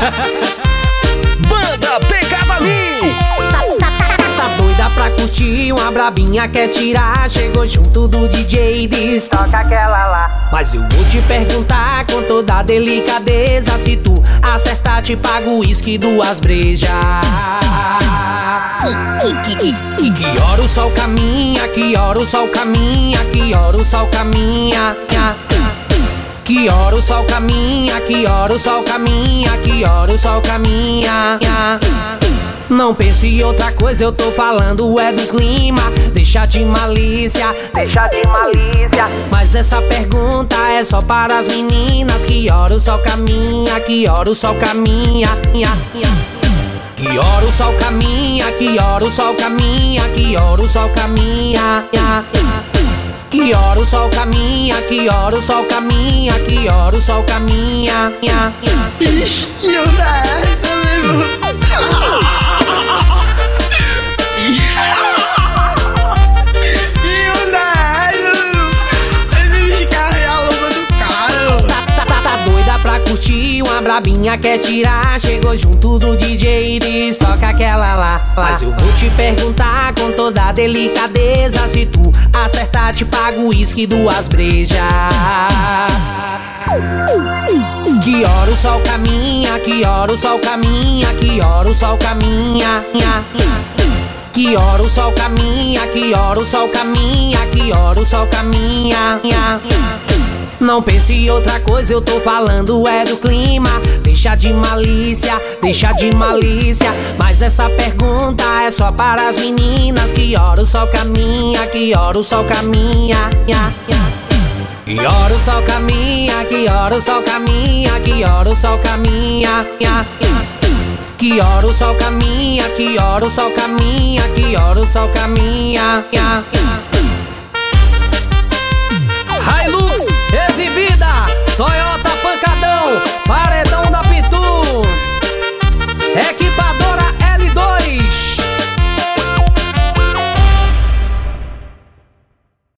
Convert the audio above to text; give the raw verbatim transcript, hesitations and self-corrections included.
Banda Pegada Mix. Tá doida pra curtir uma brabinha, quer tirar? Chegou junto do D J e diz: toca aquela lá. Mas eu vou te perguntar com toda delicadeza: se tu acertar, te pago uísque, duas brejas. Que hora o sol caminha, que hora o sol caminha, que hora o sol caminha. Que hora o sol caminha, que hora o sol caminha, que hora o sol caminha. Não pense em outra coisa, eu tô falando é do clima. Deixa de malícia, deixa de malícia. Mas essa pergunta é só para as meninas. Que hora o sol caminha, que hora o sol caminha. Que hora o sol caminha, que hora o sol caminha, que hora o sol caminha. Que hora o sol caminha, que hora o sol caminha, que hora o sol caminha. Ixi, não dá, pra curtir uma brabinha, quer tirar? Chegou junto do D J e diz: toca aquela lá. Mas eu vou te perguntar com toda delicadeza: se tu acertar, te pago uísque, duas brejas. Que hora o sol caminha, que hora o sol caminha, que hora o sol caminha. Que hora o sol caminha, que hora o sol caminha, que hora o sol caminha. Não pense em outra coisa, eu tô falando é do clima. Deixa de malícia, deixa de malícia. Mas essa pergunta é só para as meninas. Que hora o sol caminha, que hora o sol caminha. Que hora o sol caminha, que hora o sol caminha, que hora o sol caminha. Que hora o sol caminha, que hora o sol caminha, que hora o sol caminha. Hilux exibida, Toyota.